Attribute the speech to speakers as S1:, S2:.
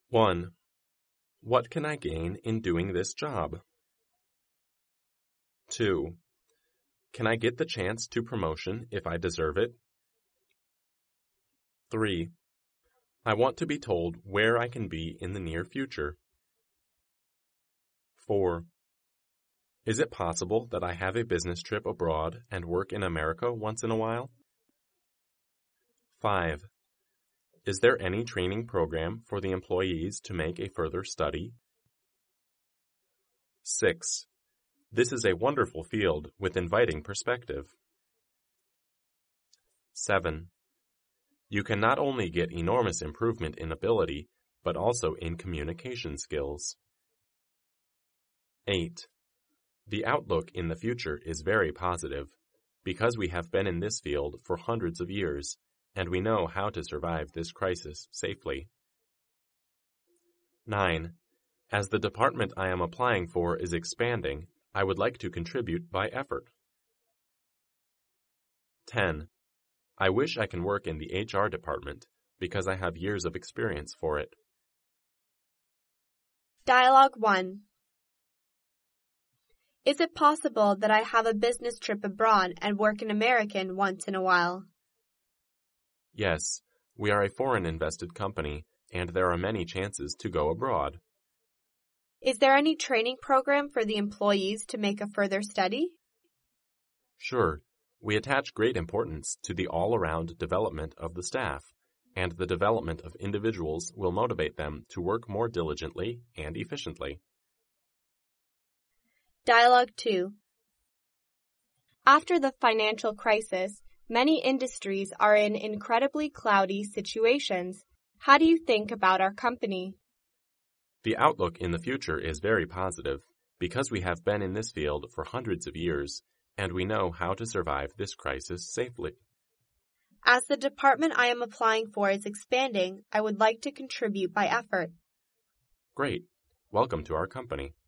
S1: 1. What can I gain in doing this job? 2. Can I get the chance to promotion if I deserve it? 3. I want to be told where I can be in the near future. 4. Is it possible that I have a business trip abroad and work in America once in a while? 5. Is there any training program for the employees to make a further study? 6. This is a wonderful field with inviting perspective. 7. You can not only get enormous improvement in ability, but also in communication skills. 8. The outlook in the future is very positive, because we have been in this field for hundreds of years, and we know how to survive this crisis safely. 9. As the department I am applying for is expanding, I would like to contribute by effort. 10. I wish I can work in the HR department because I have years of experience for it.
S2: Dialogue 1. Is it possible that I have a business trip abroad and work in America once in a while?
S1: Yes, we are a foreign-invested company, and there are many chances to go abroad.
S2: Is there any training program for the employees to make a further study?
S1: Sure, we attach great importance to the all-around development of the staff, and the development of individuals will motivate them to work more diligently and efficiently.
S2: Dialogue 2. After the financial crisis, many industries are in incredibly cloudy situations. How do you think about our company?
S1: The outlook in the future is very positive, because we have been in this field for hundreds of years, and we know how to survive this crisis safely.
S2: As the department I am applying for is expanding, I would like to contribute by effort.
S1: Great. Welcome to our company.